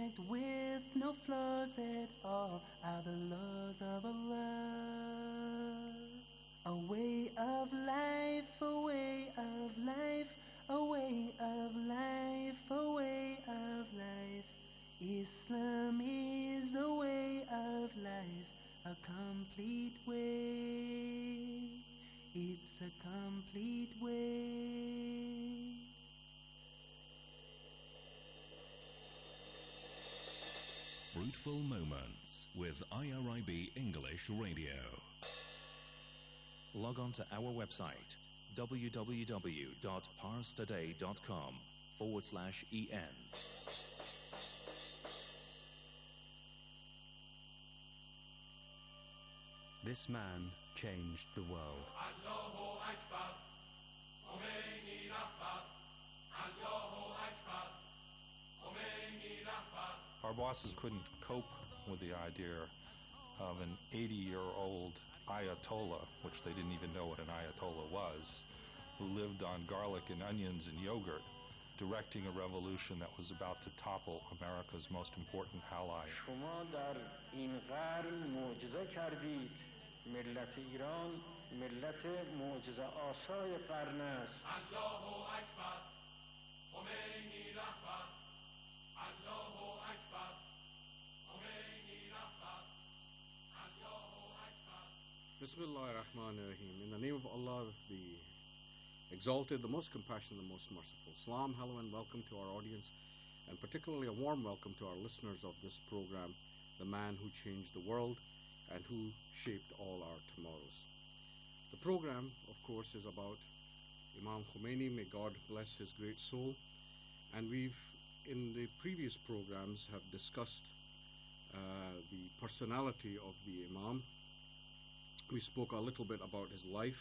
perfect with no flaws at all are the laws of Allah. A way of life, a way of life, a way of life, a way of life. Islam is a way of life, a complete way. It's a complete way. Fruitful Moments with IRIB English Radio. Log on to our website www.parstoday.com/en. This man changed the world. Allahu Akbar, Khomeini Rahbar, Allahu Akbar, Khomeini Rahbar. Our bosses couldn't cope with the idea of an 80-year-old Ayatollah, which they didn't even know what an Ayatollah was, who lived on garlic and onions and yogurt, directing a revolution that was about to topple America's most important ally. شما در این قرن معجزه کردید. ملت ایران ملت معجزه آسای قرن است. Allahu Akbar, Khomeini Rahbar, Allahu Akbar, Khomeini Rahbar, Allahu Akbar. Bismillah ar-Rahman ar-Rahim. In the name of Allah, the exalted, the most compassionate, the most merciful. Salam, hello, and welcome to our audience, and particularly a warm welcome to our listeners of this program, The Man Who Changed the World and Who Shaped All Our Tomorrows. The program, of course, is about Imam Khomeini, may God bless his great soul, and we've, in the previous programs, have discussed the personality of the Imam. We spoke a little bit about his life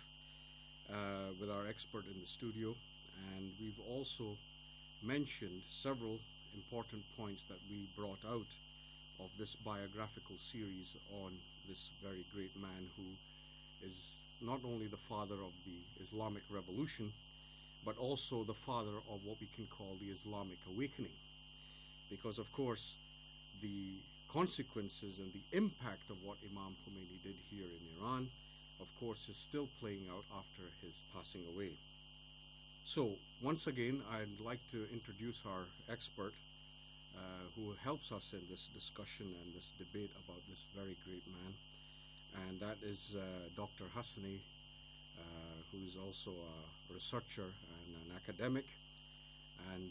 with our expert in the studio, and we've also mentioned several important points that we brought out of this biographical series on this very great man who is not only the father of the Islamic Revolution, but also the father of what we can call the Islamic Awakening. Because, of course, the consequences and the impact of what Imam Khomeini did here in Iran, of course, is still playing out after his passing away. So, once again, I'd like to introduce our expert who helps us in this discussion and this debate about this very great man, and that is Dr. Hassani, who is also a researcher and an academic. And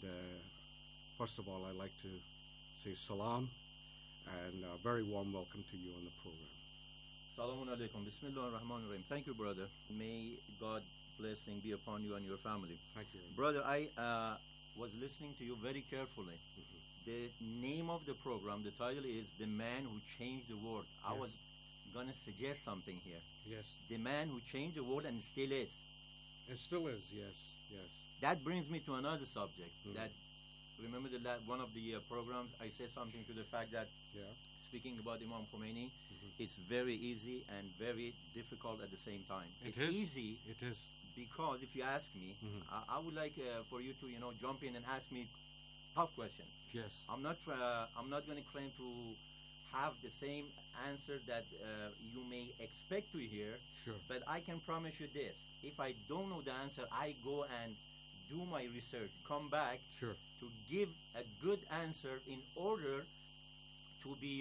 first of all, I'd like to say salam and a very warm welcome to you on the program. Salamun alaikum. Bismillah ar-Rahman ar-Rahim. Thank you, brother. May God's blessing be upon you and your family. Thank you. Brother, I was listening to you very carefully. Mm-hmm. The name of the program, the title is The Man Who Changed the World. I Yes. was going to suggest something here. Yes, The man who changed the world and still is. it still is. Yes, yes. That brings me to another subject. Mhm. That remember one of the programs I said something to the fact that Yeah. speaking about Imam Khomeini, Mhm. it's very easy and very difficult at the same time. It It's is. easy It is. because if you ask me, Mhm. I would like for you to jump in and ask me tough questions. Yes. I'm not going to claim to have the same answer that you may expect to hear, Sure. but I can promise you this: if I don't know the answer, I go and do my research, come back Sure. to give a good answer in order to be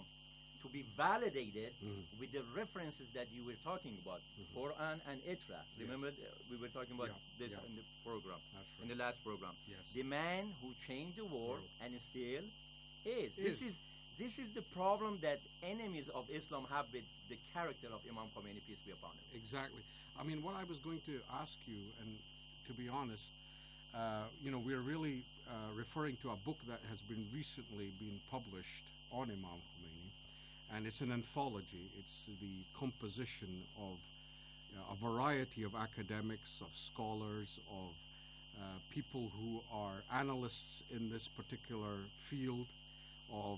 validated Mhm. with the references that you were talking about, Mhm. Quran and Itra. Remember, we were talking about Yeah, this yeah. in the program, That's in right. the last program. Yes. The man who changed the world World. and still is. Is. This is the problem that enemies of Islam have with the character of Imam Khomeini, peace be upon him. Exactly. I mean, what I was going to ask you, and to be honest, we're really referring to a book that has been recently been published on Imam Khomeini, and it's an anthology. It's the composition of a variety of academics, of scholars, of people who are analysts in this particular field of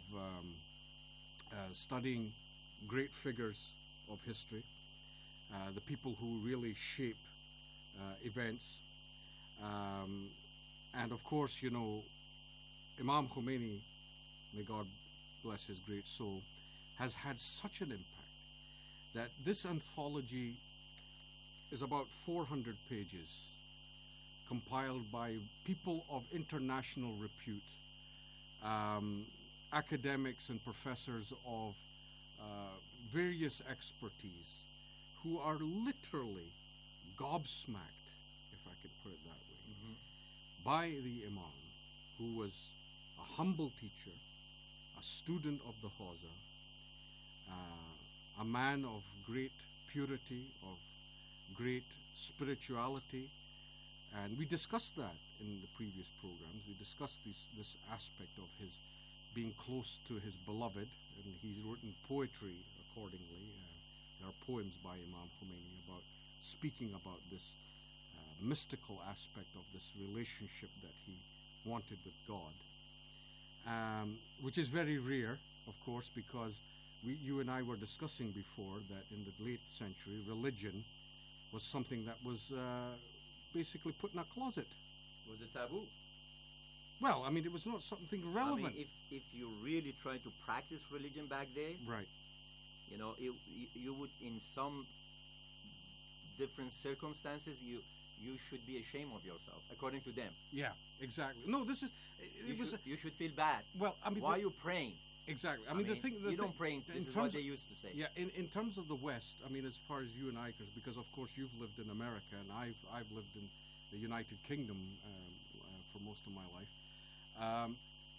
studying great figures of history, the people who really shape events. And of course, Imam Khomeini may God bless his great soul, has had such an impact that this anthology is about 400 pages, compiled by people of international repute, academics and professors of various expertise, who are literally gobsmacked, if I could put it that way, by the Imam, who was a humble teacher, a student of the Hawza, a man of great purity, of great spirituality. And we discussed that in the previous programs. We discussed this aspect of his being close to his beloved, and he's written poetry accordingly. There are poems by Imam Khomeini about speaking about this mystical aspect of this relationship that he wanted with God, which is very rare, of course, because you and I were discussing before that in the late century, religion was something that was basically put in a closet. It was a taboo. Well, I mean, it was not something relevant. I mean, if you really try to practice religion back there, right, you know, you would, in some different circumstances, you should be ashamed of yourself, according to them. Yeah, exactly. No, this is. You should feel bad. Well, I mean, why are you praying? Exactly. I mean, the thing. You don't pray. This is what they used to say. Yeah, in terms of the West, I mean, as far as you and I, because of course you've lived in America and I've lived in the United Kingdom for most of my life.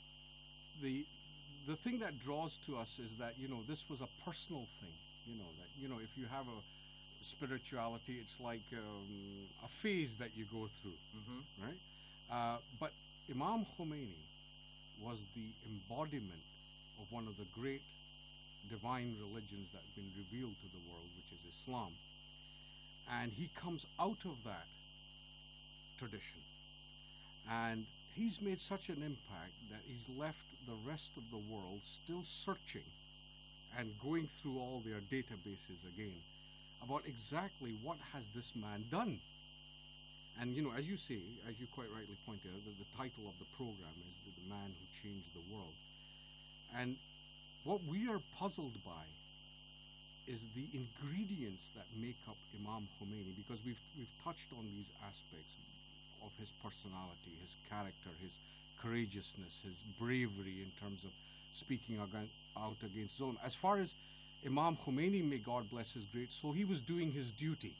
The thing that draws to us is that, you know, this was a personal thing. You know that, you know, if you have a spirituality, it's like a phase that you go through, right? But Imam Khomeini was the embodiment of one of the great divine religions that have been revealed to the world, which is Islam. And he comes out of that tradition. And he's made such an impact that he's left the rest of the world still searching and going through all their databases again about exactly what has this man done. And, you know, as you say, as you quite rightly pointed out, the title of the program is The Man Who Changed the World. And what we are puzzled by is the ingredients that make up Imam Khomeini, because we've touched on these aspects of his personality, his character, his courageousness, his bravery in terms of speaking out against Zulm. As far as Imam Khomeini, may God bless his great soul, he was doing his duty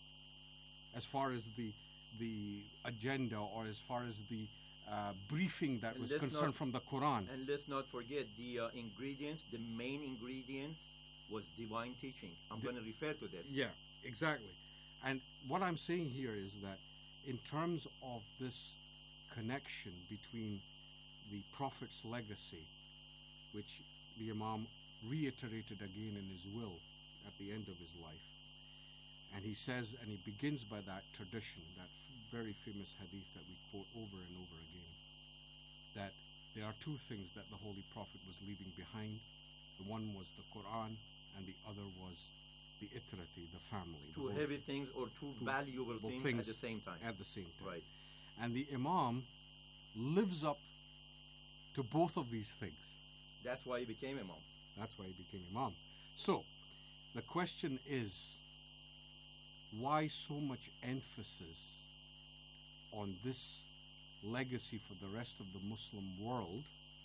as far as the agenda, or as far as the briefing that was concerned from the Quran. And let's not forget the ingredients, the main ingredients was divine teaching. I'm going to refer to this. Yeah, exactly. And what I'm saying here is that in terms of this connection between the Prophet's legacy, which the Imam reiterated again in his will at the end of his life, and he says, and he begins by that tradition, that very famous hadith that we quote over and over again, that there are two things that the Holy Prophet was leaving behind. The one was the Quran, and the other was the itrati, the family. Two heavy things or two valuable things at the same time. At the same time. Right. And the Imam lives up to both of these things. That's why he became Imam. That's why he became Imam. So, the question is, why so much emphasis on this legacy for the rest of the Muslim world?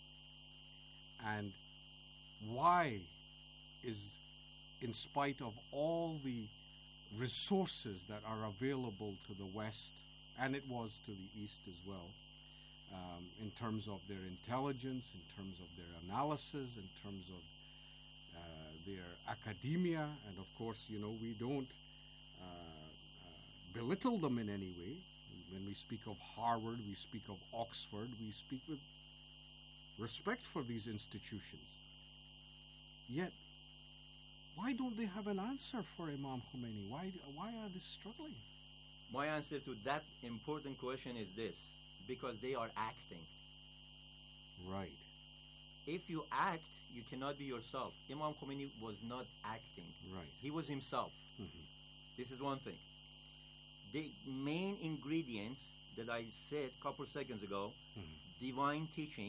And why is, in spite of all the resources that are available to the West, and it was to the East as well, in terms of their intelligence, in terms of their analysis, in terms of their academia, and of course, you know, we don't belittle them in any way. When we speak of Harvard, we speak of Oxford, we speak with respect for these institutions. Yet, why don't they have an answer for Imam Khomeini? Why are they struggling? My answer to that important question is this: because they are acting. Right. If you act, you cannot be yourself. Imam Khomeini was not acting. Right. He was himself. Mm-hmm. This is one thing. The main ingredients that I said a couple seconds ago, divine teaching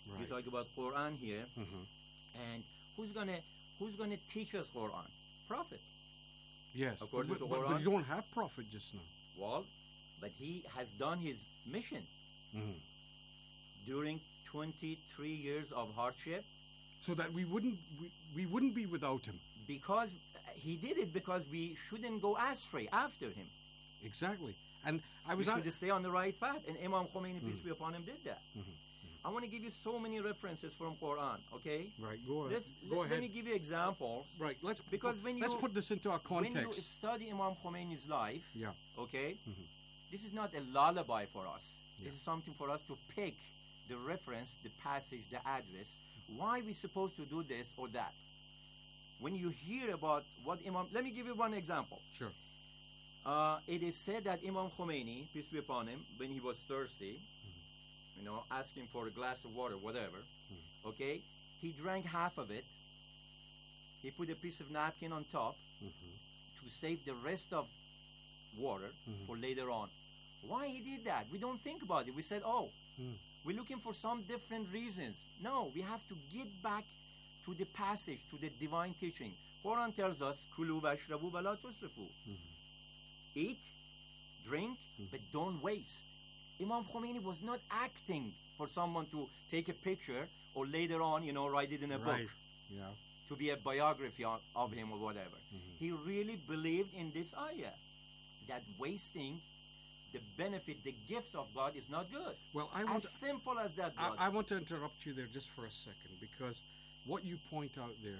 You Right. talk about Quran here, and who's gonna teach us Quran? Prophet. Yes. According but, to but Quran- you don't have prophet just now. Well, but he has done his mission during 23 years of hardship, So that we wouldn't be without him. because he did it because we shouldn't go astray after him. Exactly. And I We was should stay on the right path, and Imam Khomeini, peace be upon him, did that. I want to give you so many references from Quran. Okay, right. Go ahead. Let, let me give you examples. Right. Let's Because when let's you- put this into our When you context. study Imam Khomeini's life, Yeah. okay, this is not a lullaby for us. Yeah. This is something for us to pick the reference, the passage, the address. Why we supposed to do this or that? When you hear about what Imam, let me give you one example. Sure. It is said that Imam Khomeini, peace be upon him, when he was thirsty, asking for a glass of water, whatever, okay, he drank half of it. He put a piece of napkin on top to save the rest of water for later on. Why he did that? We don't think about it. We said, we're looking for some different reasons. No, we have to get back to the passage, to the divine teaching. Quran tells us, "Kulu washrabu wa la tusrifu." Eat, drink, but don't waste. Imam Khomeini was not acting for someone to take a picture or later on, write it in a Right. book Yeah. to be a biography of him or whatever. He really believed in this ayah, that wasting the benefit, the gifts of God is not good. Well, As simple as that, brother. I want to interrupt you there just for a second, because what you point out there,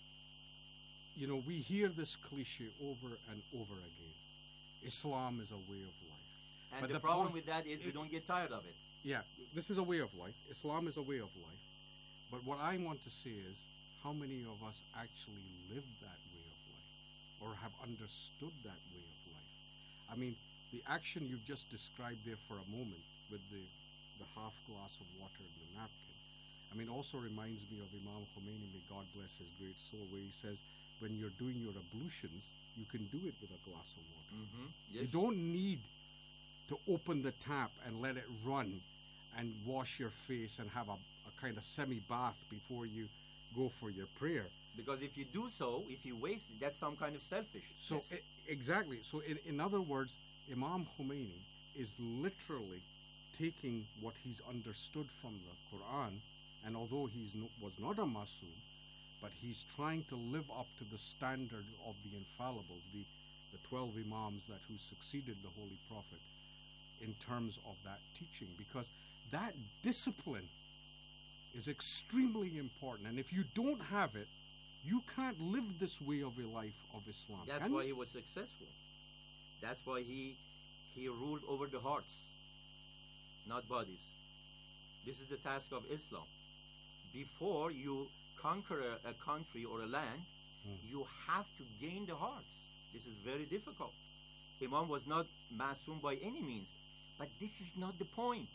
we hear this cliche over and over again. Islam is a way of life. And But the the problem point- with that is we don't get tired of it. Yeah, this is a way of life. Islam is a way of life. But what I want to say is, how many of us actually live that way of life or have understood that way of life? I mean, the action you've just described there for a moment with the half glass of water and the napkin, I mean, also reminds me of Imam Khomeini, may God bless his great soul, where he says, when you're doing your ablutions, you can do it with a glass of water. Yes. You don't need to open the tap and let it run and wash your face and have a kind of semi-bath before you go for your prayer. Because if you do so, if you waste it, that's some kind of selfish. So exactly. So in other words, Imam Khomeini is literally taking what he's understood from the Quran, and although was not a Masum, but he's trying to live up to the standard of the infallibles, the 12 Imams who succeeded the Holy Prophet, in terms of that teaching, because that discipline is extremely important, and if you don't have it, you can't live this way of a life of Islam. That's can why you? he was successful. That's why he ruled over the hearts, not bodies. This is the task of Islam. Before you conquer a country or a land, you have to gain the hearts. This is very difficult. Imam was not Masum by any means, but this is not the point.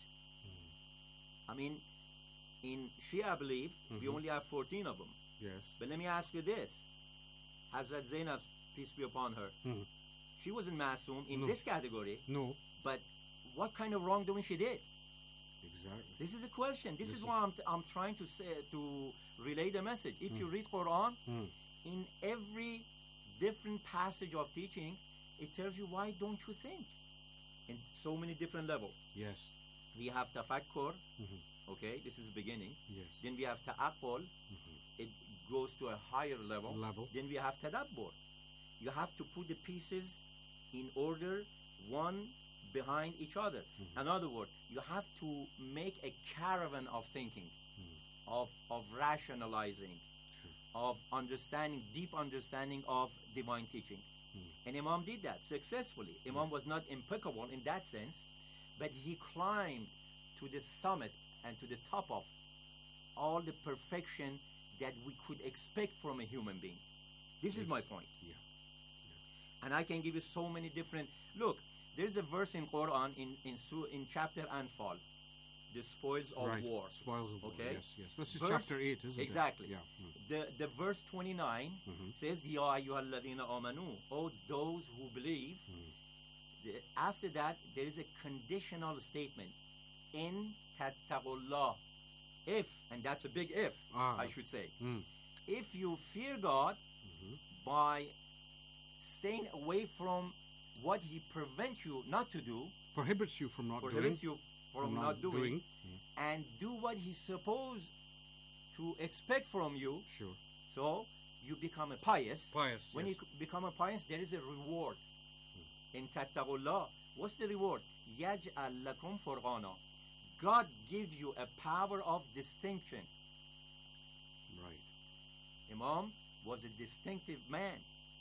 I mean, in Shia belief, we only have 14 of them. Yes. But let me ask you this. Hazrat Zainab, peace be upon her, she wasn't Masum in No. this category, No. but what kind of wrongdoing she did? Exactly. This is a question. This is Listen. why I'm trying to say, to relay the message. If you read Quran, in every different passage of teaching, it tells you why don't you think? In so many different levels. Yes. We have tafakkur, okay, this is the beginning. Yes. Then we have ta'aqqul, it goes to a higher level. Then we have tadabbur. You have to put the pieces in order, one behind each other. In other words, you have to make a caravan of thinking, of rationalizing, of understanding, deep understanding of divine teaching. And Imam did that successfully. Imam was not impeccable in that sense, but he climbed to the summit and to the top of all the perfection that we could expect from a human being. This is my point. Yeah. And I can give you so many different. Look, there's a verse in Quran in chapter Anfal, the spoils of Right. war. Spoils of war. Okay. Yes. This is Verse- chapter 8, isn't it? Exactly. Yeah. The verse 29 says, Ya ayyuhalladhina amanu, oh those who believe. After that, there is a conditional statement. In tattaqullah, if, and that's a big if, Ah. I should say, Mm. if you fear God by staying away from what He prevents you not to do, Prohibits you from not prohibits doing. you from not doing, Mm. and do what He's supposed to expect from you, Sure. so you become a pious. Pious. When yes. you become a pious, there is a reward. In Tattaqullah, what's the reward? يَجْعَلْ لَكُمْ فُرْغَانًا. God gives you a power of distinction. Right. Imam was a distinctive man.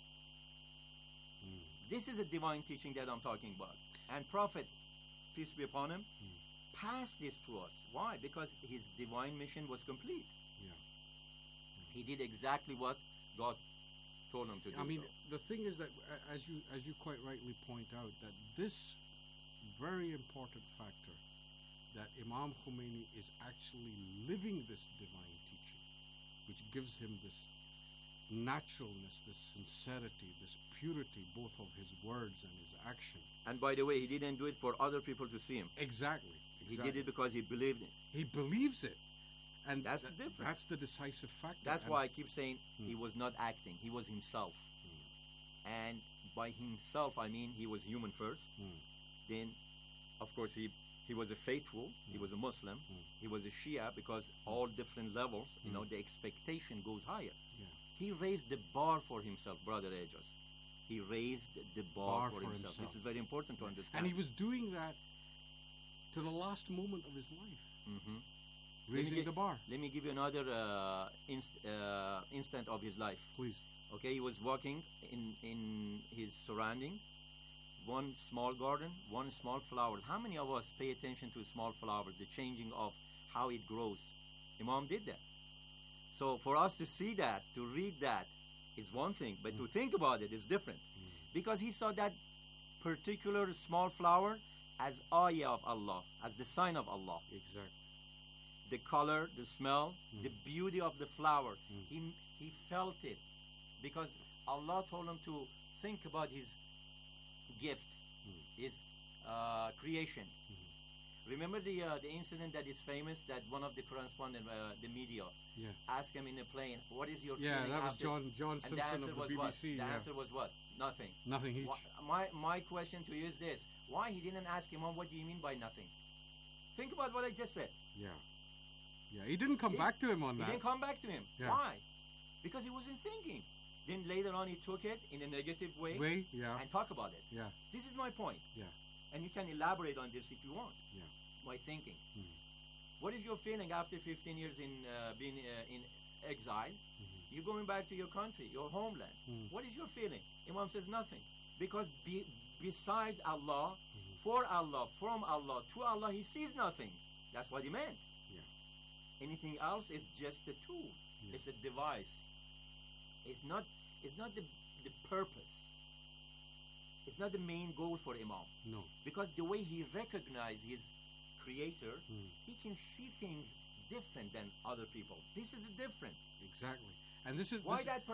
This is a divine teaching that I'm talking about. And Prophet, peace be upon him, passed this to us. Why? Because his divine mission was complete. Yeah. He did exactly what God told him to do. I mean, so. the thing is that, as you quite rightly point out, that this very important factor, that Imam Khomeini is actually living this divine teaching, which gives him this naturalness, this sincerity, this purity, both of his words and his action. And by the way, he didn't do it for other people to see him. Exactly. He did it because he believed it. He believes it. And That's the difference. That's the decisive factor. That's And why I keep saying he was not acting. He was himself. And by himself, I mean he was human first. Then, of course, he was a faithful. He was a Muslim. He was a Shia because all different levels, you know, the expectation goes higher. Yeah. He raised the bar for himself, Brother Ajas. He raised the bar for himself. This is very important to understand. And he was doing that to the last moment of his life. Raising the bar. Let me give you another instant of his life. Please. Okay, he was walking in his surrounding. One small garden, one small flower. How many of us pay attention to a small flower, the changing of how it grows? Imam did that. So for us to see that, to read that, is one thing, but to think about it is different. Because he saw that particular small flower as ayah of Allah, as the sign of Allah. Exactly. The color, the smell, the beauty of the flower. He felt it because Allah told him to think about his gifts, his creation. Remember the incident that is famous, that one of the correspondent, the media, asked him in the plane, what is your feeling that was after? John And Simpson the answer of the was BBC. what? The answer was what? Nothing. Nothing each. My question to you is this. Why he didn't ask him, what do you mean by nothing? Think about what I just said. Yeah. Yeah, he didn't come back to him on that. He didn't come back to him. Yeah. Why? Because he wasn't thinking. Then later on he took it in a negative way yeah. and talk about it. Yeah. This is my point. Yeah. And you can elaborate on this if you want. Yeah. My thinking. What is your feeling after 15 years in being in exile? You're going back to your country, your homeland. What is your feeling? Imam says nothing. Because besides Allah, for Allah, from Allah, to Allah, he sees nothing. That's what he meant. Yeah. Anything else is just a tool. Yeah. It's a device. It's not the purpose. It's not the main goal for Imam. No. Because the way he recognized his creator, he can see things different than other people. This is the difference. Exactly. And this is Why that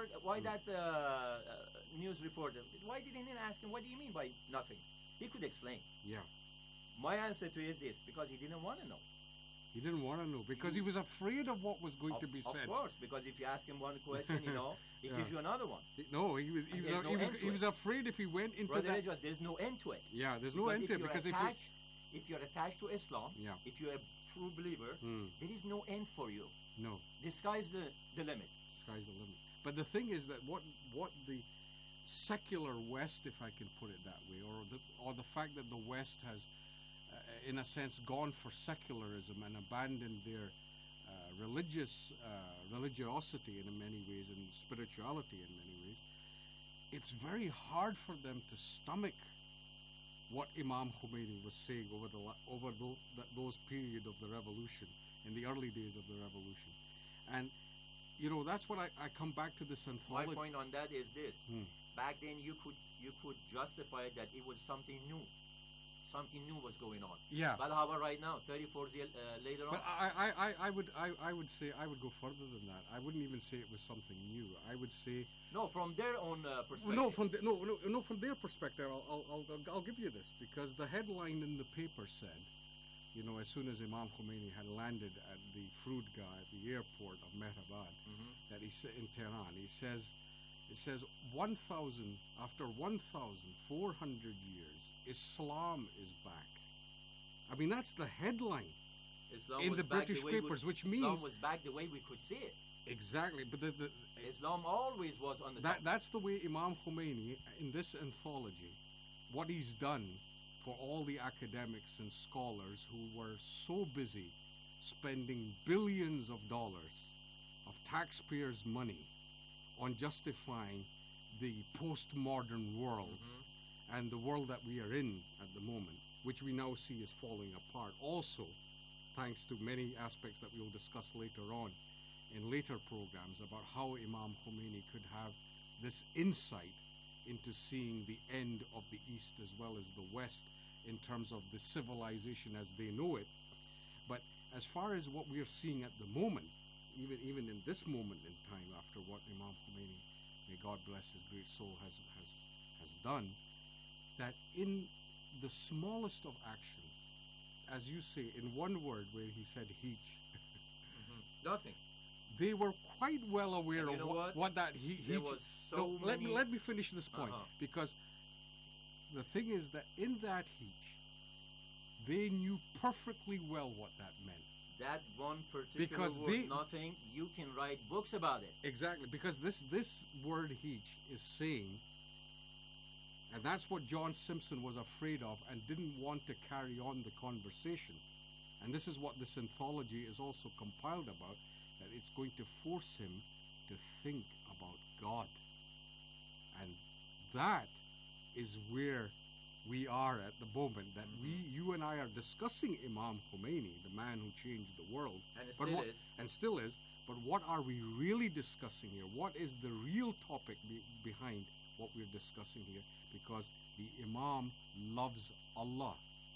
news reporter? Why didn't he ask him? What do you mean by nothing? He could explain. Yeah. My answer to it is this: because he didn't want to know. He didn't want to know because he was afraid of what was going to be said. Of course, because if you ask him one question, he gives you another one. No, he was afraid if he went into Brother that. Edgeworth, there's no end to it. Yeah, there's no end to it because if you're attached to Islam, if you're a true believer, there is no end for you. No. The sky's the limit. Sky's the limit. But the thing is that what the secular West, if I can put it that way, or the fact that the West has, in a sense, gone for secularism and abandoned their religiosity in many ways and spirituality in many ways, it's very hard for them to stomach what Imam Khomeini was saying over those period of the revolution, in the early days of the revolution. And that's what I come back to this anthology. My point on that is this: back then you could justify that it was something new. Something new was going on. Yeah. But how about right now, 34 years later on? But I would say I would go further than that. I wouldn't even say it was something new. I would say no, from their own perspective. No, from their perspective. I'll give you this because the headline in the paper said, you know, as soon as Imam Khomeini had landed at the Frudga at the airport of Mehrabad, that he said in Tehran, it says 1,000 after 1,400 years, Islam is back. I mean, that's the headline Islam in was the back British way we- papers, which Islam means was back the way we could see it. exactly. But Islam always was on the top. that's the way Imam Khomeini in this anthology, what he's done for all the academics and scholars who were so busy spending billions of dollars of taxpayers' money on justifying the postmodern world and the world that we are in at the moment, which we now see is falling apart. Also, thanks to many aspects that we will discuss later on in later programs about how Imam Khomeini could have this insight into seeing the end of the East as well as the West in terms of the civilization as they know it. But as far as what we are seeing at the moment, even in this moment in time, after what Imam Khomeini, may God bless his great soul, has done, that in the smallest of actions, as you say, in one word where he said heech, Nothing. they were quite well aware And you of know what that heech. There was so No, many. let me finish this point, because the thing is that in that heech, they knew perfectly well what that meant. That one particular Because word, they- nothing, you can write books about it. Exactly, because this word heech is saying, and that's what John Simpson was afraid of and didn't want to carry on the conversation. And this is what this anthology is also compiled about, that it's going to force him to think about God. And that is where we are at the moment, that you and I are discussing Imam Khomeini, the man who changed the world. And it But still what- is. And still is. But what are we really discussing here? What is the real topic behind what we're discussing here? Because the Imam loves Allah.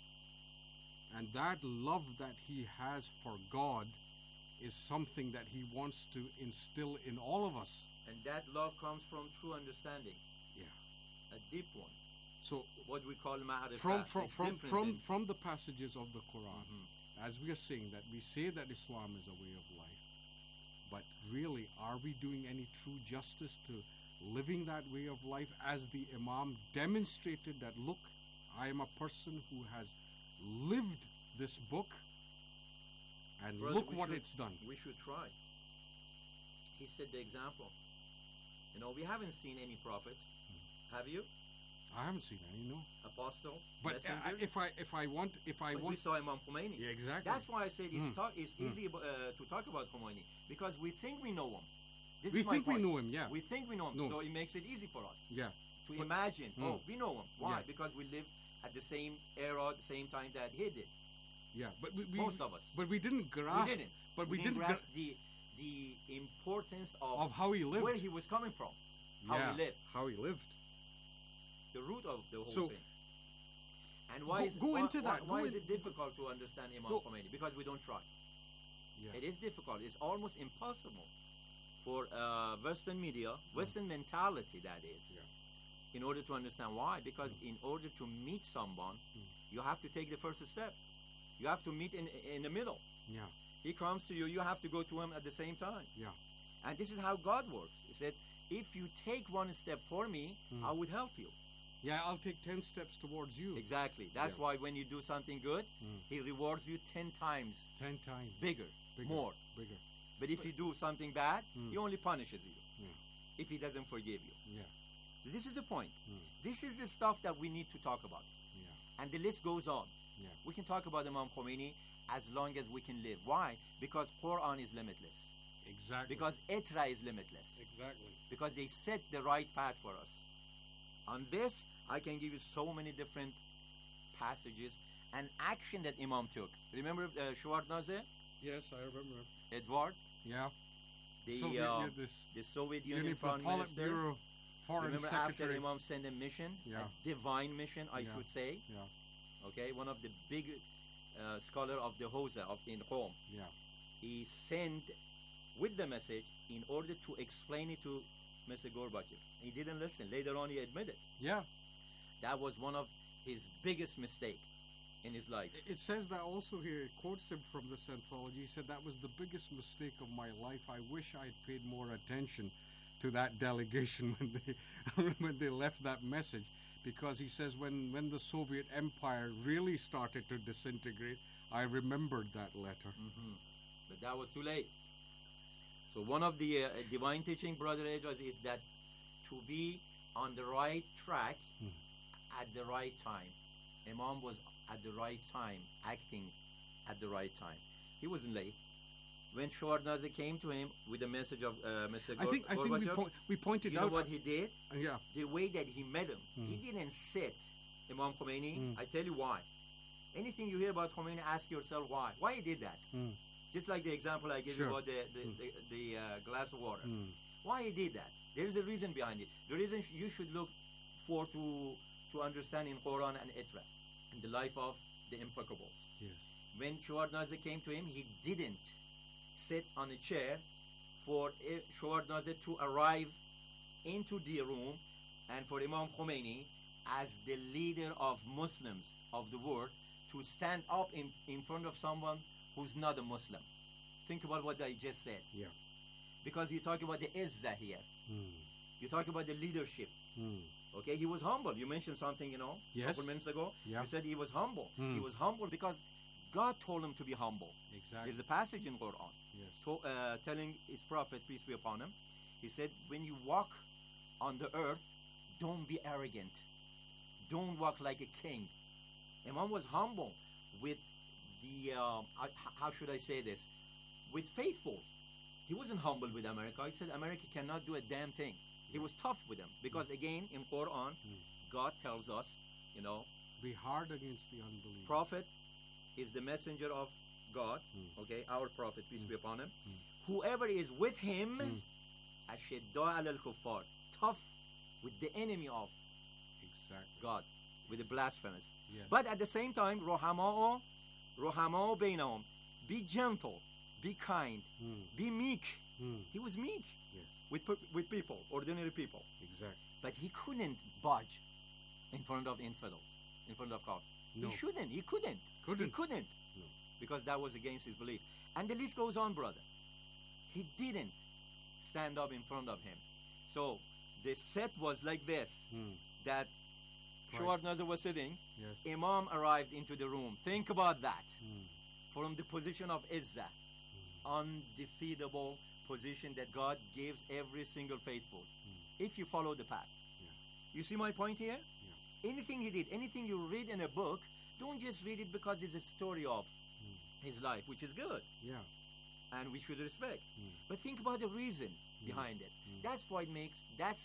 And that love that he has for God is something that he wants to instill in all of us. And that love comes from true understanding, Yeah. a deep one. So What we call ma'rifah. from It's different from the passages of the Quran, as we are saying that we say that Islam is a way of life, but really, are we doing any true justice to living that way of life as the Imam demonstrated that, look, I am a person who has lived this book, and Brother, look we what should- it's done. We should try. He set the example. You know, we haven't seen any prophets. Have you? I haven't seen any, no. Apostles? But messengers? if I want, But we saw Imam Khomeini. yeah, exactly. That's why I said it's easy to talk about Khomeini, because we think we know him. This We is my think we point. know him, yeah. We think we know him, No. so it makes it easy for us Yeah, to But- imagine. Oh, we know him. Why? Yeah. Because we live at the same era, the same time that he did. yeah. But we Most of us. But we didn't grasp. we didn't. But we didn't didn't grasp the importance of how he lived. where he was coming from, how Yeah, he lived, How he lived. the root of the whole So- thing. And why Go- is go why, into why, that. why Go is in- it difficult to understand Imam Go- Khomeini? Because we don't try. Yeah. It is difficult. It's almost impossible for Western media, Western mentality, that is, Yeah. in order to understand why. Because in order to meet someone, you have to take the first step. You have to meet in the middle. Yeah. He comes to you, you have to go to him at the same time. Yeah. And this is how God works. He said, if you take one step for me, I would help you. Yeah, I'll take 10 steps towards you. Exactly. That's Yeah. why when you do something good, he rewards you 10 times 10 times. bigger, more. Bigger. But if you do something bad, he only punishes you Yeah. if he doesn't forgive you. Yeah. This is the point. This is the stuff that we need to talk about. Yeah. And the list goes on. Yeah. We can talk about Imam Khomeini as long as we can live. Why? Because Quran is limitless. Exactly. Because Itra is limitless. Exactly. Because they set the right path for us. On this, I can give you so many different passages and action that Imam took. Remember Shevardnadze, Yes, I remember. Edward, Yeah. the this Soviet Union Union Foreign Minister. Politburo Foreign Remember Secretary. after Imam sent a mission, Yeah. a divine mission, I Yeah. should say. Yeah. Okay, one of the big scholar of the Hausa in Rome. Yeah. He sent with the message in order to explain it to Mr. Gorbachev. He didn't listen. Later on, he admitted Yeah. that was one of his biggest mistake. in his life. It says that also here. It quotes him from this anthology. He said, "That was the biggest mistake of my life. I wish I had paid more attention to that delegation when they left that message." Because he says, when the Soviet Empire really started to disintegrate, I remembered that letter. But that was too late. So one of the divine teaching, Brother Ejaz, is that to be on the right track at the right time. Imam was at the right time, acting at the right time. He wasn't late. When Shahwarnaza came to him with the message of Mr. I think we pointed you out. know what he did? Yeah. The way that he met him. He didn't sit, Imam Khomeini. I tell you why. Anything you hear about Khomeini, ask yourself why. Why he did that? Just like the example I gave you about the glass of water. Why he did that? There is a reason behind it. The reason you should look for to understand in Quran and Itra, in the life of the impeccables. Yes. When Shahwarnaza came to him, he didn't sit on a chair for Shahwarnaza to arrive into the room and for Imam Khomeini as the leader of Muslims of the world to stand up in front of someone who's not a Muslim. Think about what I just said. Yeah. Because you talk about the izzah here. You talk about the leadership. Okay, he was humble. You mentioned something, a couple minutes ago. Yeah. You said he was humble. He was humble because God told him to be humble. Exactly. There's a passage in Quran Yes. telling his prophet, peace be upon him, he said, when you walk on the earth, don't be arrogant. Don't walk like a king. Imam was humble with the, how should I say this? With faithful. He wasn't humble with America. He said America cannot do a damn thing. He was tough with them. Because again, in Quran, God tells us, Be hard against the unbelievers. Prophet is the messenger of God, okay, our prophet, peace be upon him. Whoever is with him, ashidda al kuffar, tough with the enemy of God, with the blasphemous. Yes. But at the same time, rohamao bainahum, be gentle, be kind, be meek. He was meek with people, ordinary people. Exactly. But he couldn't budge in front of infidels, in front of God. No. He shouldn't. He couldn't. He couldn't. No. Because that was against his belief. And the list goes on, brother. He didn't stand up in front of him. So the set was like this, that Shahwarnaza was sitting. Yes. Imam arrived into the room. Think about that. From the position of Izzah, undefeatable position that God gives every single faithful, if you follow the path. You see my point here? Anything he did, anything you read in a book, don't just read it because it's a story of his life, which is good. Yeah. And we should respect. But think about the reason behind it. That's why it makes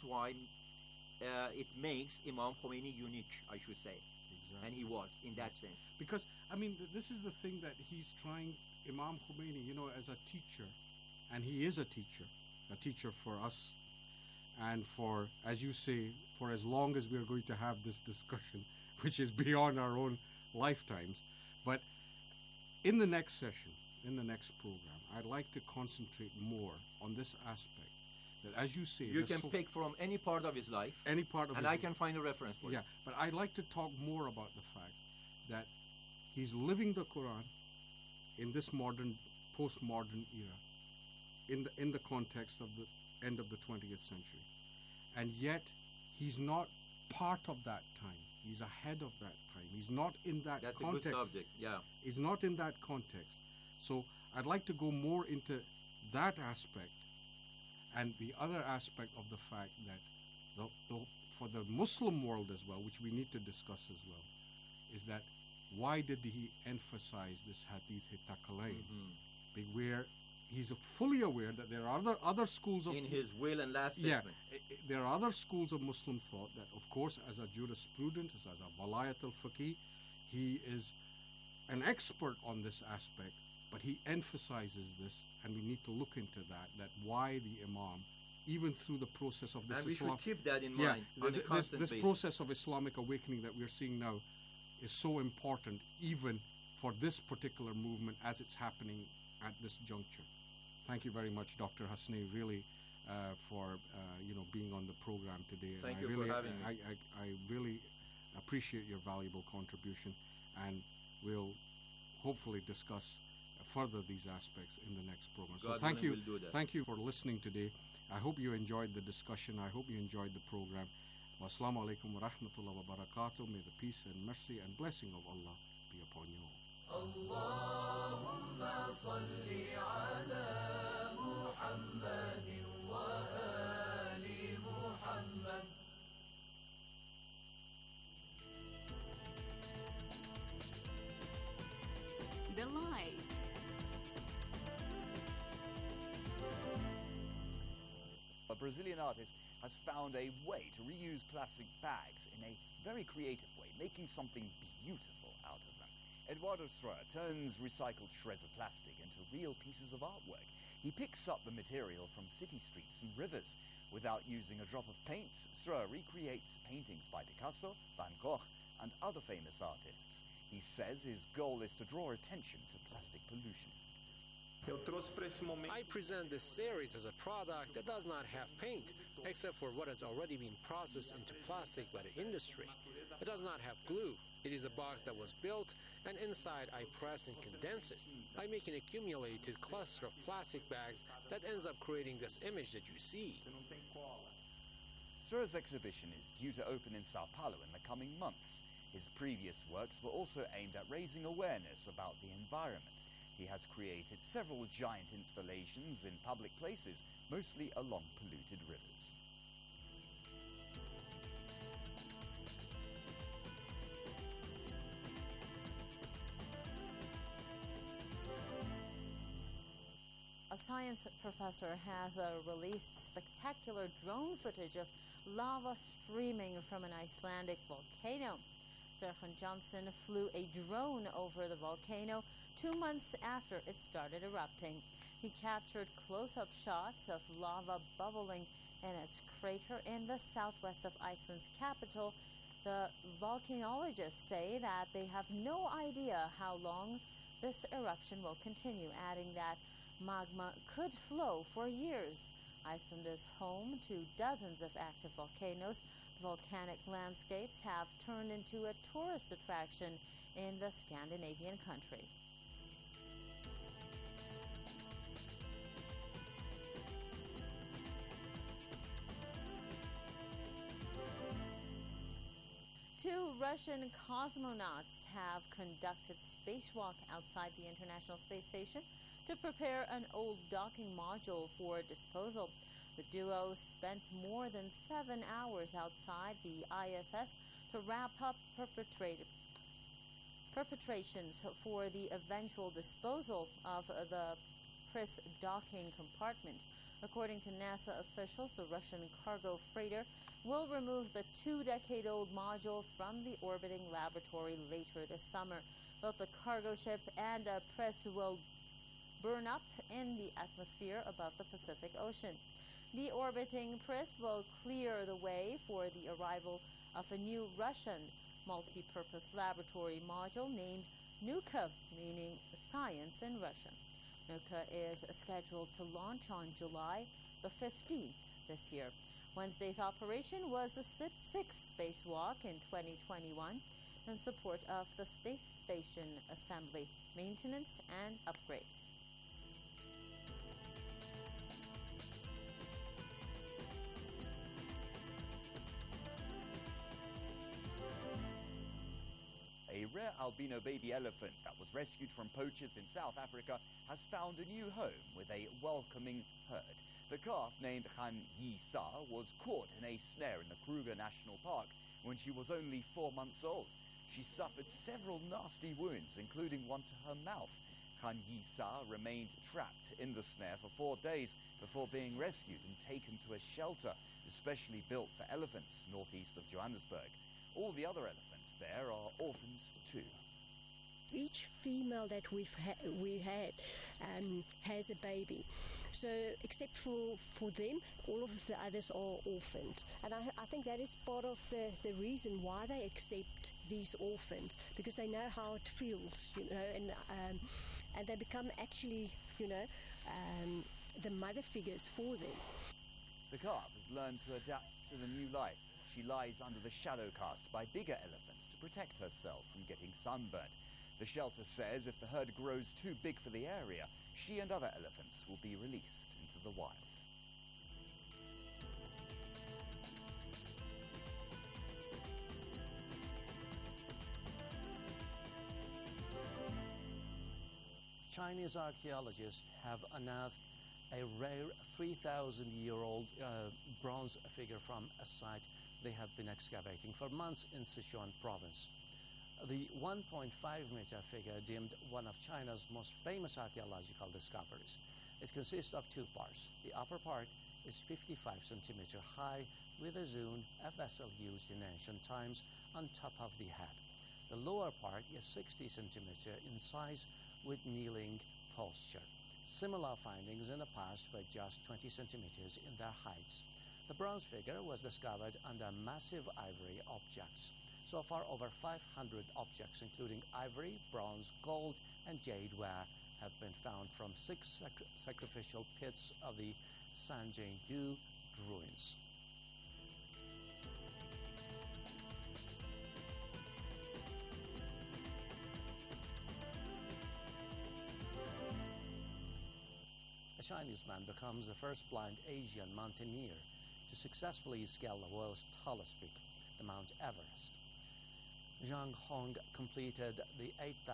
Imam Khomeini unique, I should say. Exactly. And he was, in that sense. Because, this is the thing that he's trying, Imam Khomeini, as a teacher, and he is a teacher for us, and for, as you say, for as long as we are going to have this discussion, which is beyond our own lifetimes. But in the next session, in the next program, I'd like to concentrate more on this aspect, that as you say... You can pick from any part of his life. Any part of and his I can find a reference for you. Yeah, but I'd like to talk more about the fact that he's living the Quran in this postmodern era, in the context of the end of the 20th century. And yet, he's not part of that time. He's ahead of that time. He's not in that context. That's a good subject, yeah. He's not in that context. So I'd like to go more into that aspect, and the other aspect of the fact that for the Muslim world as well, which we need to discuss as well, is that why did he emphasize this Hadith Thaqalain? Where he's fully aware that there are other schools of... In his will and last testament. There are other schools of Muslim thought that, of course, as a jurisprudent, as a walayat al-faqih, he is an expert on this aspect, but he emphasizes this, and we need to look into that why the Imam, even through the process of this and we should keep that in mind on a constant this basis. process of Islamic awakening that we're seeing now is so important, even for this particular movement as it's happening at this juncture. Thank you very much, Dr. Hasnain, really, for being on the program today. Thank you for having me. I really appreciate your valuable contribution, and we'll hopefully discuss further these aspects in the next program. So God thank you. willing, we'll do that. Thank you for listening today. I hope you enjoyed the discussion. I hope you enjoyed the program. Wassalamu alaikum wa rahmatullahi wa barakatuh. May the peace and mercy and blessing of Allah be upon you all. The light. A Brazilian artist has found a way to reuse plastic bags in a very creative way, making something beautiful out of them. Eduardo Sroa turns recycled shreds of plastic into real pieces of artwork. He picks up the material from city streets and rivers. Without using a drop of paint, Sroa recreates paintings by Picasso, Van Gogh, and other famous artists. He says his goal is to draw attention to plastic pollution. I present this series as a product that does not have paint, except for what has already been processed into plastic by the industry. It does not have glue. It is a box that was built, and inside I press and condense it. I make an accumulated cluster of plastic bags that ends up creating this image that you see. Sroa's exhibition is due to open in Sao Paulo in the coming months. His previous works were also aimed at raising awareness about the environment. He has created several giant installations in public places, mostly along polluted rivers. A science professor has released spectacular drone footage of lava streaming from an Icelandic volcano. Serkan Johnson flew a drone over the volcano 2 months after it started erupting. He captured close-up shots of lava bubbling in its crater in the southwest of Iceland's capital. The volcanologists say that they have no idea how long this eruption will continue, adding that magma could flow for years. Iceland is home to dozens of active volcanoes. Volcanic landscapes have turned into a tourist attraction in the Scandinavian country. Two Russian cosmonauts have conducted spacewalk outside the International Space Station to prepare an old docking module for disposal. The duo spent more than 7 hours outside the ISS to wrap up preparations for the eventual disposal of the Pris docking compartment. According to NASA officials, the Russian cargo freighter will remove the 2-decade-old module from the orbiting laboratory later this summer. Both the cargo ship and the Pris will burn up in the atmosphere above the Pacific Ocean. The orbiting Pris will clear the way for the arrival of a new Russian multi-purpose laboratory module named Nuka, meaning science in Russian. Nuka is scheduled to launch on July the 15th this year. Wednesday's operation was the sixth spacewalk in 2021 in support of the space station assembly, maintenance, and upgrades. A rare albino baby elephant that was rescued from poachers in South Africa has found a new home with a welcoming herd. The calf, named Han Yi Sa, was caught in a snare in the Kruger National Park when she was only 4 months old. She suffered several nasty wounds, including one to her mouth. Han Yi Sa remained trapped in the snare for 4 days before being rescued and taken to a shelter especially built for elephants northeast of Johannesburg. All the other elephants there are orphans too. Each female that we had has a baby. So except for them, all of the others are orphaned. And I think that is part of the reason why they accept these orphans, because they know how it feels, and they become actually, the mother figures for them. The calf has learned to adapt to the new life. She lies under the shadow cast by bigger elephants to protect herself from getting sunburned. The shelter says if the herd grows too big for the area, she and other elephants will be released into the wild. Chinese archaeologists have unearthed a rare 3,000-year-old bronze figure from a site they have been excavating for months in Sichuan province. The 1.5-meter figure, deemed one of China's most famous archaeological discoveries. It consists of two parts. The upper part is 55 centimeters high, with a zun, a vessel used in ancient times, on top of the head. The lower part is 60 centimeters in size, with kneeling posture. Similar findings in the past were just 20 centimeters in their heights. The bronze figure was discovered under massive ivory objects. So far, over 500 objects, including ivory, bronze, gold, and jadeware, have been found from 6 sacrificial pits of the Sanjing-du ruins. A Chinese man becomes the first blind Asian mountaineer to successfully scale the world's tallest peak, the Mount Everest. Zhang Hong completed the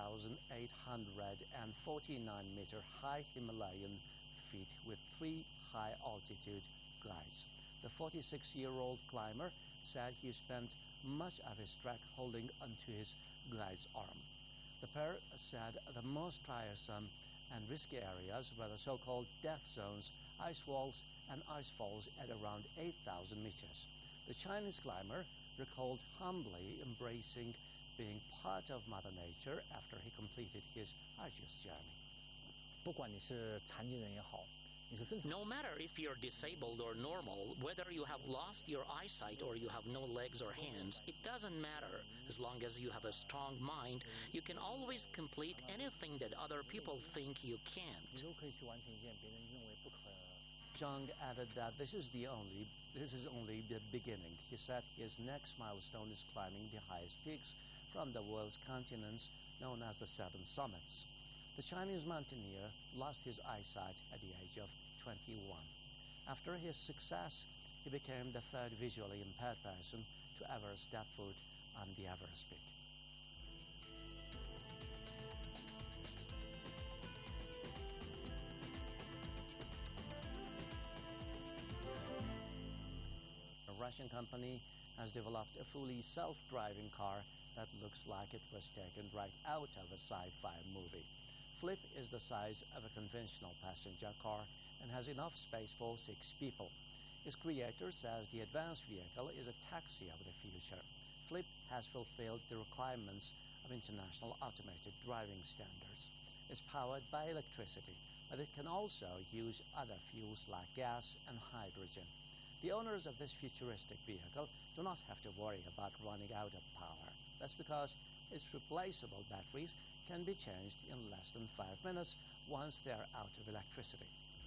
8,849-meter high Himalayan feat with 3 high-altitude guides. The 46-year-old climber said he spent much of his trek holding onto his guide's arm. The pair said the most tiresome and risky areas were the so-called death zones, ice walls, and ice falls at around 8,000 meters. The Chinese climber recalled humbly embracing being part of Mother Nature after he completed his arduous journey. No matter if you're disabled or normal, whether you have lost your eyesight or you have no legs or hands, it doesn't matter. As long as you have a strong mind, you can always complete anything that other people think you can't. Zhang added that this is only the beginning. He said his next milestone is climbing the highest peaks from the world's continents, known as the Seven Summits. The Chinese mountaineer lost his eyesight at the age of 21. After his success, he became the third visually impaired person to ever step foot on the Everest peak. A Russian company has developed a fully self-driving car that looks like it was taken right out of a sci-fi movie. Flip is the size of a conventional passenger car and has enough space for 6 people. Its creator says the advanced vehicle is a taxi of the future. Flip has fulfilled the requirements of international automated driving standards. It's powered by electricity, but it can also use other fuels like gas and hydrogen. The owners of this futuristic vehicle do not have to worry about running out of power. That's because its replaceable batteries can be changed in less than 5 minutes once they're out of electricity.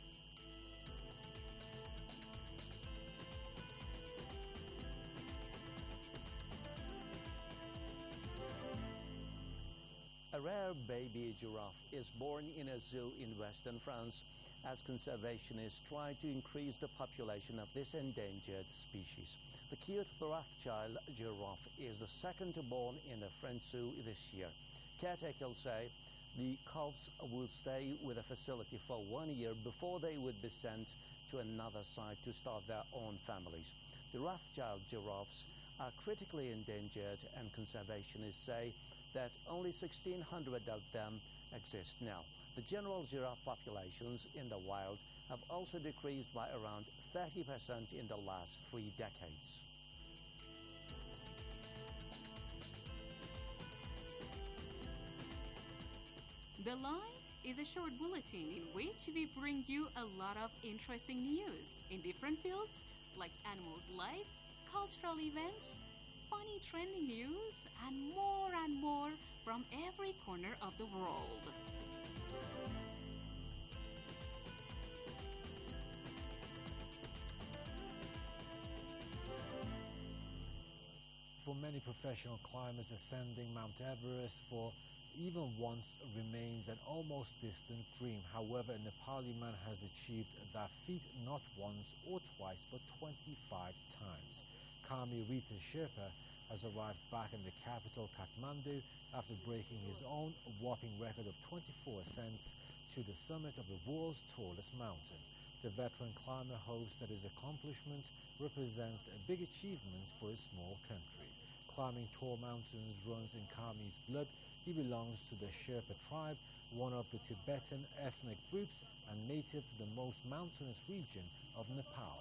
A rare baby giraffe is born in a zoo in western France as conservationists try to increase the population of this endangered species. The cute Rothschild giraffe is the second born in a French zoo this year. Caretakers say the cubs will stay with the facility for 1 year before they would be sent to another site to start their own families. The Rothschild giraffes are critically endangered, and conservationists say that only 1,600 of them exist now. The general giraffe populations in the wild have also decreased by around 30% in the last 3 decades. The Light is a short bulletin in which we bring you a lot of interesting news in different fields like animals' life, cultural events, funny trending news, and more from every corner of the world. For many professional climbers, ascending Mount Everest for even once remains an almost distant dream. However, a Nepali man has achieved that feat not once or twice, but 25 times. Kami Rita Sherpa has arrived back in the capital, Kathmandu, after breaking his own whopping record of 24 ascents to the summit of the world's tallest mountain. The veteran climber hopes that his accomplishment represents a big achievement for a small country. Climbing tall mountains runs in Kami's blood. He belongs to the Sherpa tribe, one of the Tibetan ethnic groups and native to the most mountainous region of Nepal.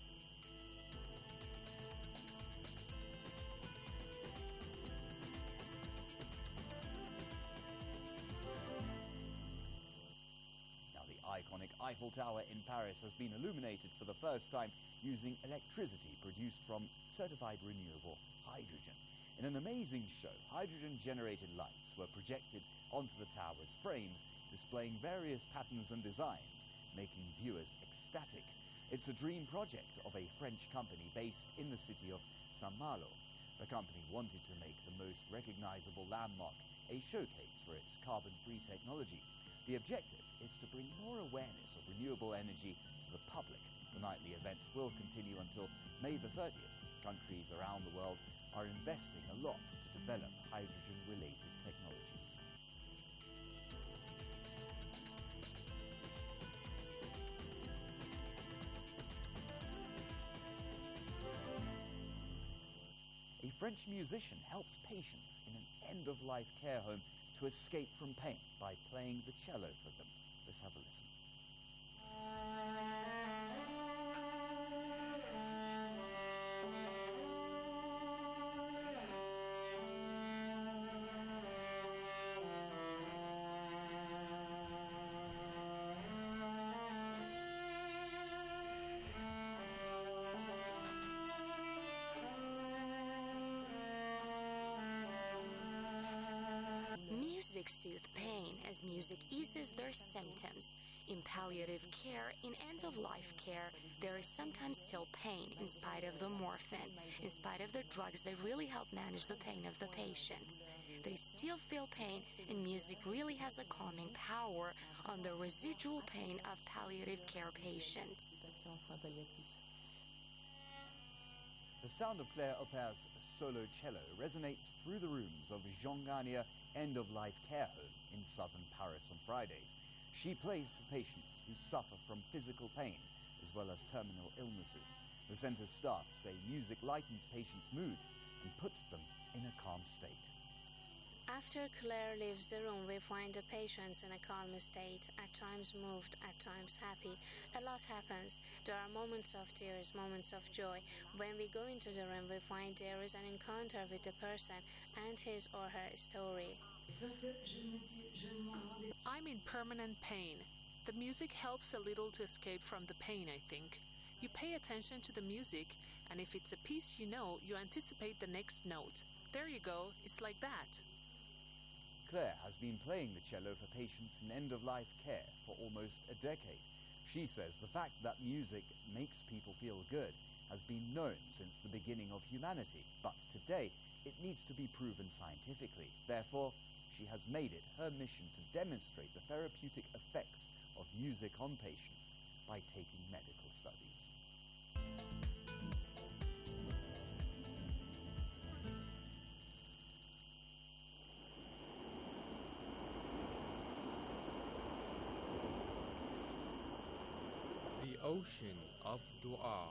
Iconic Eiffel Tower in Paris has been illuminated for the first time using electricity produced from certified renewable hydrogen. In an amazing show, hydrogen-generated lights were projected onto the tower's frames, displaying various patterns and designs, making viewers ecstatic. It's a dream project of a French company based in the city of Saint-Malo. The company wanted to make the most recognizable landmark a showcase for its carbon-free technology. The objective is to bring more awareness of renewable energy to the public. The nightly event will continue until May the 30th. Countries around the world are investing a lot to develop hydrogen-related technologies. A French musician helps patients in an end-of-life care home to escape from pain by playing the cello for them. Let's have a listen. Music soothes pain as music eases their symptoms. In palliative care, in end-of-life care, there is sometimes still pain in spite of the morphine, in spite of the drugs that really help manage the pain of the patients. They still feel pain, and music really has a calming power on the residual pain of palliative care patients. The sound of Claire Opper's solo cello resonates through the rooms of Jean-Garnier End-of-Life Care Home in southern Paris on Fridays. She plays for patients who suffer from physical pain as well as terminal illnesses. The centre's staff say music lightens patients' moods and puts them in a calm state. After Claire leaves the room, we find the patients in a calm state, at times moved, at times happy. A lot happens. There are moments of tears, moments of joy. When we go into the room, we find there is an encounter with the person and his or her story. I'm in permanent pain. The music helps a little to escape from the pain, I think. You pay attention to the music, and if it's a piece you know, you anticipate the next note. There you go, it's like that. Claire has been playing the cello for patients in end-of-life care for almost a decade. She says the fact that music makes people feel good has been known since the beginning of humanity, but today it needs to be proven scientifically. Therefore, she has made it her mission to demonstrate the therapeutic effects of music on patients by taking medical studies. The ocean of dua.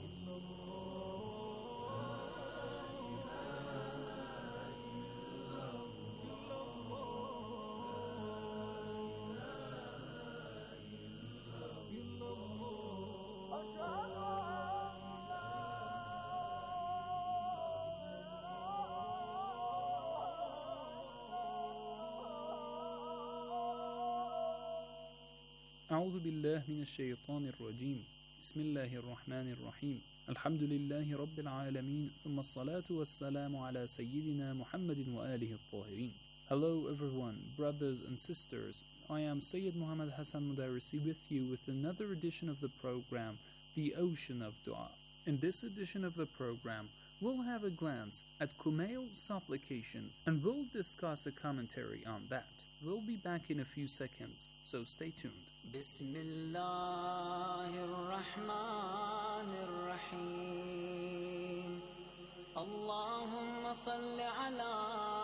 أعوذ بالله من الشيطان الرجيم بسم الله الرحمن الرحيم الحمد لله رب العالمين ثم الصلاة والسلام على سيدنا محمد وآله الطاهرين. Hello everyone, brothers and sisters. I am Sayyid Muhammad Hassan Mudarisi with you with another edition of the program, The Ocean of Dua. In this edition of the program, we'll have a glance at Kumail's supplication and we'll discuss a commentary on that. We'll be back in a few seconds, so stay tuned. بسم الله الرحمن الرحيم اللهم صل على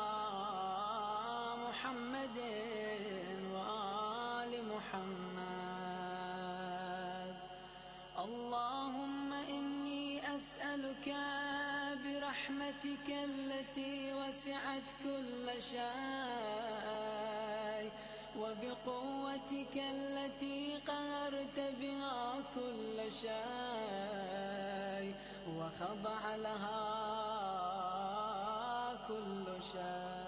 محمد وآل محمد اللهم إني أسألك برحمتك التي وسعت كل شيء وبقوتك التي قهرت بها كل شيء وخضع لها كل شيء.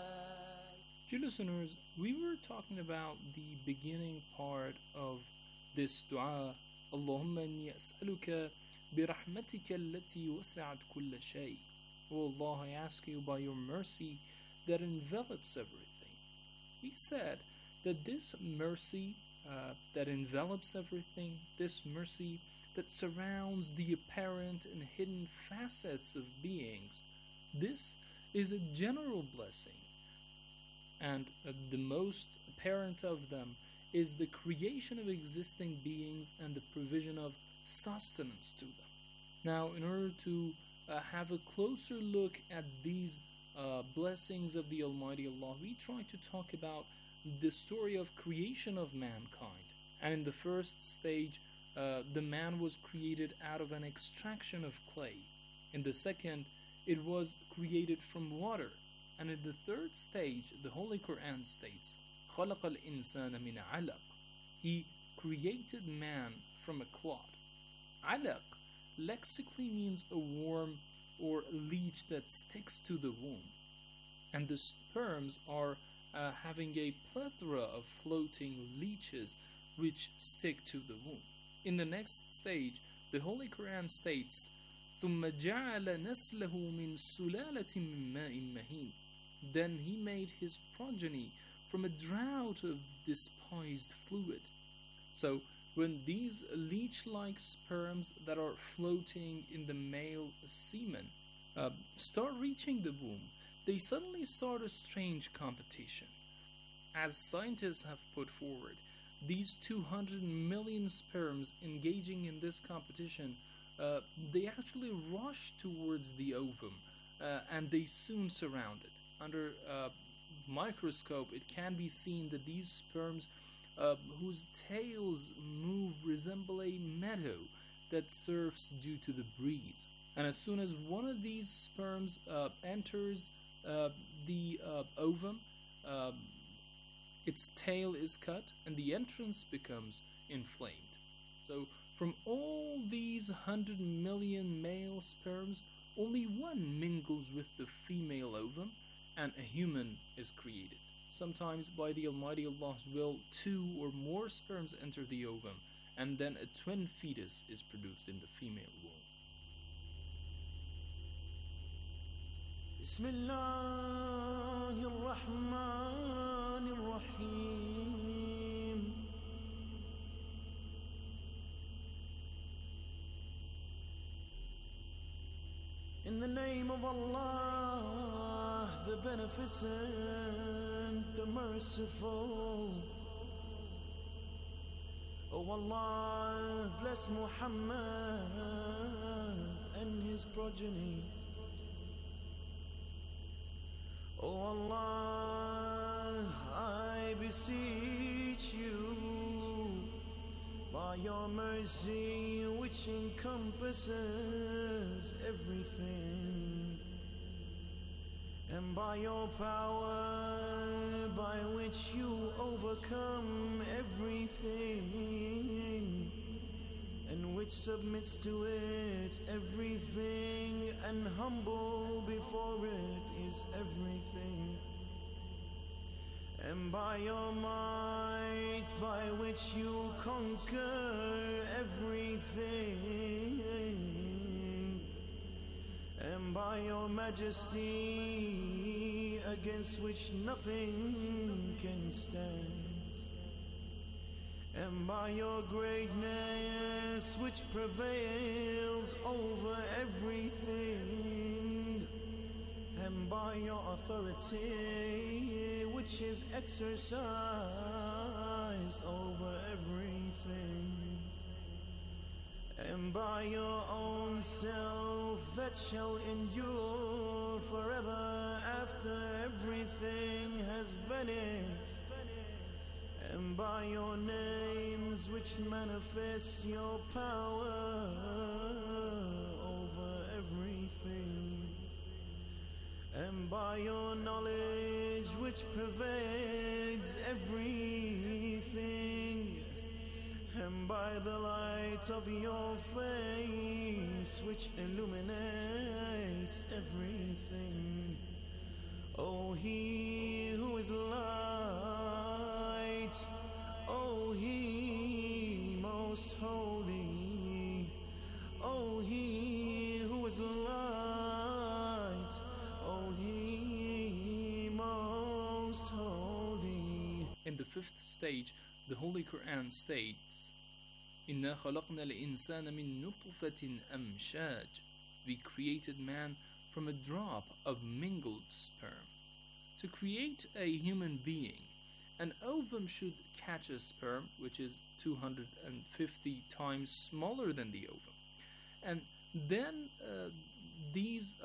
Dear listeners, we were talking about the beginning part of this dua, Allahumma inni as'aluka برحمتك التي وسعت كل شيء. O Allah, I ask you by your mercy that envelops everything. We said that this mercy that envelops everything, this mercy that surrounds the apparent and hidden facets of beings, this is a general blessing. And the most apparent of them is the creation of existing beings and the provision of sustenance to them. Now, in order to have a closer look at these blessings of the Almighty Allah, we try to talk about the story of creation of mankind. And in the first stage, the man was created out of an extraction of clay. In the second, it was created from water. And in the third stage, the Holy Quran states, خَلَقَ الْإِنسَانَ مِنْ عَلَقٍ. He created man from a clot. Alaq lexically means a worm or leech that sticks to the womb. And the sperms are having a plethora of floating leeches which stick to the womb. In the next stage, the Holy Quran states, ثُمَّ جَعَلَ نَسْلَهُ مِنْ سُلَالَةٍ مِّن مَاءٍ مَهِينٍ. Then he made his progeny from a drought of despised fluid. So, when these leech-like sperms that are floating in the male semen start reaching the womb, they suddenly start a strange competition. As scientists have put forward, these 200 million sperms engaging in this competition, they actually rush towards the ovum and they soon surround it. Under a microscope, it can be seen that these sperms whose tails move resemble a meadow that surfs due to the breeze. And as soon as one of these sperms enters the ovum, its tail is cut and the entrance becomes inflamed. So from all these 100 million male sperms, only one mingles with the female ovum and a human is created. Sometimes by the Almighty Allah's will, 2 or more sperms enter the ovum, and then a twin fetus is produced in the female womb. Bismillahirrahmanirrahim. In the name of Allah, the Beneficent, the Merciful. Oh Allah, bless Muhammad and his progeny. Oh Allah, I beseech you, by your mercy which encompasses everything, and by your power by which you overcome everything, and which submits to it everything, and humble before it is everything, and by your might by which you conquer everything, and by your majesty against which nothing can stand, and by your greatness which prevails over everything, and by your authority which is exercised over everything, and by your own self that shall endure forever after everything has vanished, and by your names which manifest your power over everything, and by your knowledge which pervades everything, and by the light of your face which illuminates everything. O He who is light, O He most holy, O He who is light, O He most holy. In the fifth stage, the Holy Quran states, إِنَّا خَلَقْنَا الْإِنسَانَ مِن نُطْفَةٍ أَمْشَاجٍ. We created man from a drop of mingled sperm. To create a human being, an ovum should catch a sperm, which is 250 times smaller than the ovum. And then these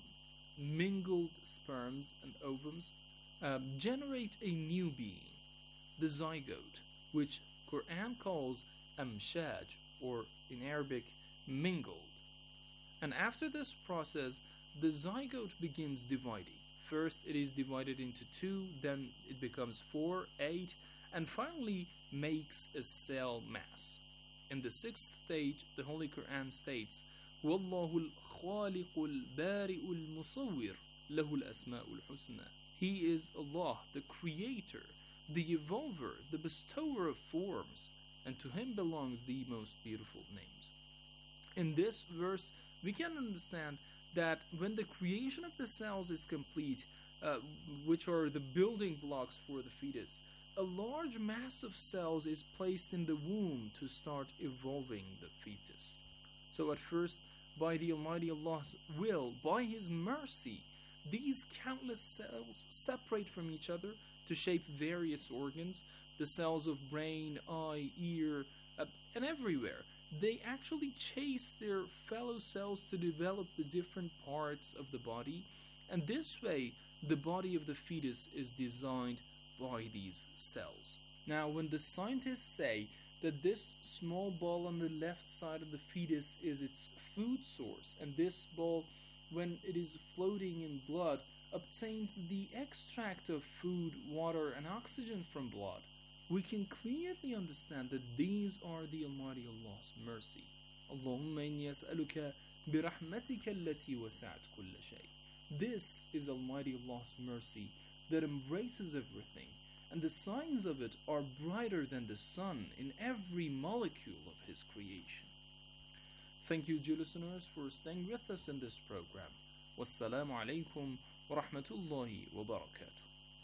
mingled sperms and ovums generate a new being, the zygote, which Quran calls amshaj, or in Arabic, mingled. And after this process, the zygote begins dividing. First it is divided into 2, then it becomes 4, 8, and finally makes a cell mass. In the sixth stage, the Holy Quran states, وَاللَّهُ الْخَالِقُ الْبَارِئُ الْمُصَوِّرُ لَهُ الْأَسْمَاءُ الْحُسْنَى. He is Allah, the Creator, the Evolver, the Bestower of forms, and to Him belongs the most beautiful names. In this verse, we can understand that when the creation of the cells is complete, which are the building blocks for the fetus, a large mass of cells is placed in the womb to start evolving the fetus. So at first, by the Almighty Allah's will, by His mercy, these countless cells separate from each other to shape various organs, the cells of brain, eye, ear, and everywhere. They actually chase their fellow cells to develop the different parts of the body, and this way the body of the fetus is designed by these cells. Now, when the scientists say that this small ball on the left side of the fetus is its food source, and this ball, when it is floating in blood, obtains the extract of food, water, and oxygen from blood, we can clearly understand that these are the Almighty Allah's mercy. Allahumma inni as'aluka birahmatika allati wasa'at kulla shay. This is Almighty Allah's mercy that embraces everything, and the signs of it are brighter than the sun in every molecule of His creation. Thank you, dear listeners, for staying with us in this program. Wassalamu alaikum wa rahmatullahi wa barakatuh.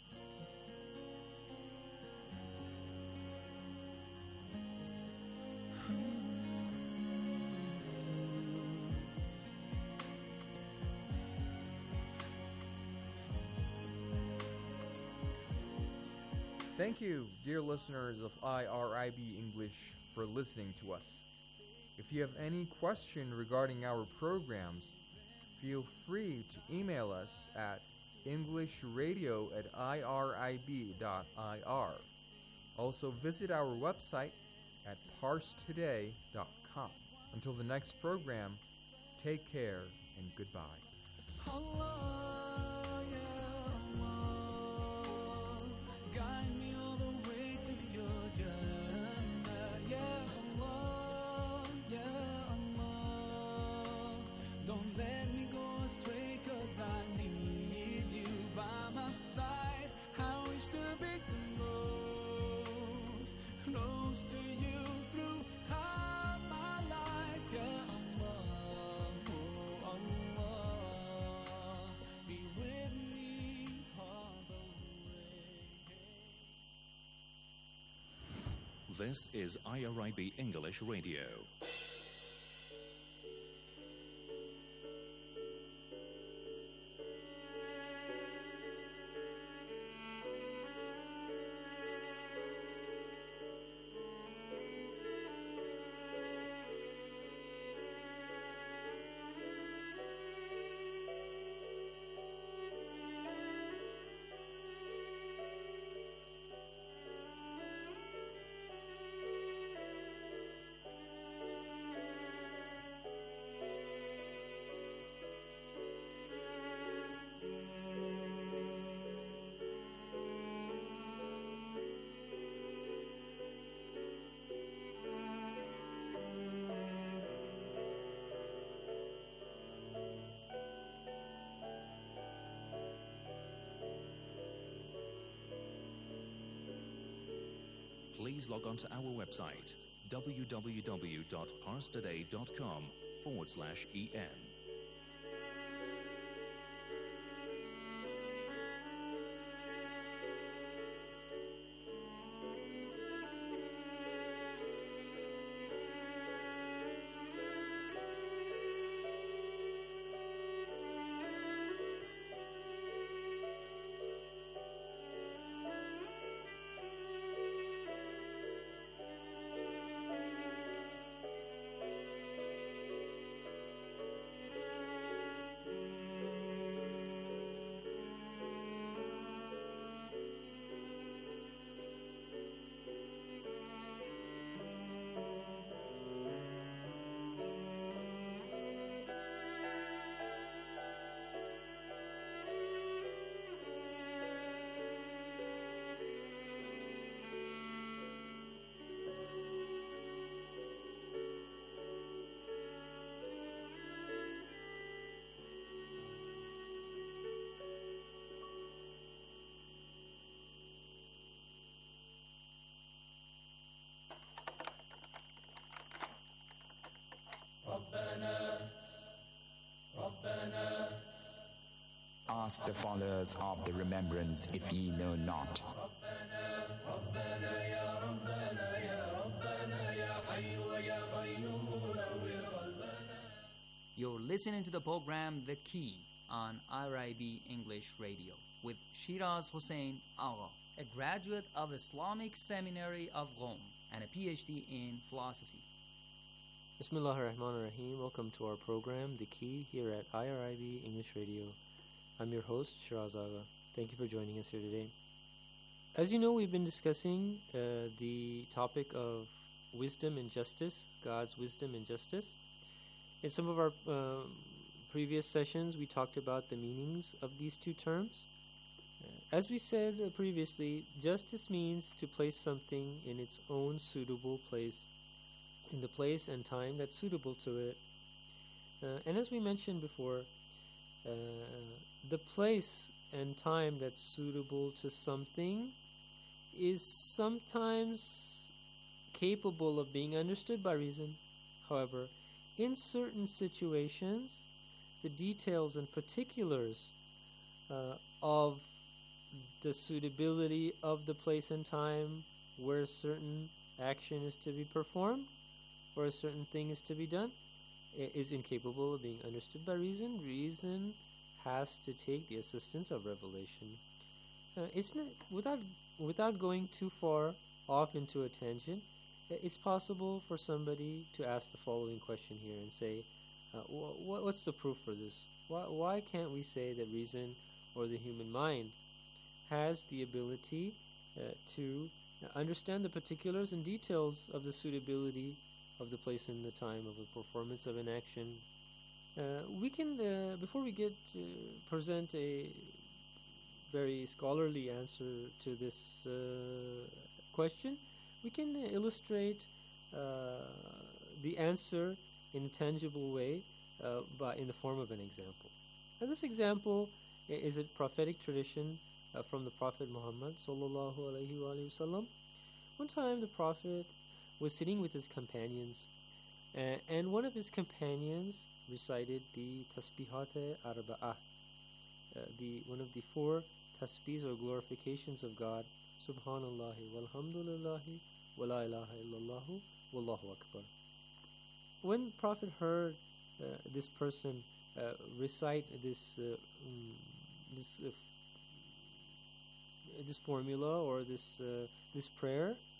Thank you, dear listeners of IRIB English, for listening to us. If you have any question regarding our programs, feel free to email us at englishradio@irib.ir. Also visit our website at parstoday.com. Until the next program, take care and goodbye. Guide me all the way to your Jannah, Ya Allah, Ya Allah. Don't let me go astray, 'cause I need you by my side. I wish to be close to you throughout my life, Ya Allah, oh Allah. Be with me all the way. This is IRIB English Radio. Please log on to our website www.parstoday.com/en. Ask the followers of the remembrance if ye know not. You're listening to the program The Key on IRIB English Radio with Shiraz Hussain Agha, a graduate of Islamic Seminary of Rome and a PhD in philosophy. Bismillah ar-Rahman ar-Rahim. Welcome to our program, The Key, here at IRIB English Radio. I'm your host, Shiraz Agha. Thank you for joining us here today. As you know, we've been discussing the topic of wisdom and justice, God's wisdom and justice. In some of our previous sessions, we talked about the meanings of these two terms. As we said previously, justice means to place something in its own suitable place, in the place and time that's suitable to it. And as we mentioned before, the place and time that's suitable to something is sometimes capable of being understood by reason. However, in certain situations, the details and particulars of the suitability of the place and time where a certain action is to be performed or a certain thing is to be done is incapable of being understood by reason. Reason has to take the assistance of revelation. It's not, without going too far off into a tangent, it's possible for somebody to ask the following question here and say, what's the proof for this? Why can't we say that reason or the human mind has the ability to understand the particulars and details of the suitability of the place and the time of the performance of an action? We can, before we present a very scholarly answer to this question, we can illustrate the answer in a tangible way in the form of an example. And this example is a prophetic tradition from the Prophet Muhammad sallallahu alaihi wasallam. One time the Prophet was sitting with his companions, and one of his companions recited the Tasbihat Arba'ah, one of the four tasbihs or glorifications of God, Subhanallah, walhamdulillahi, wa la ilaha illallah, wallahu akbar. When Prophet heard this person recite this this formula or this prayer,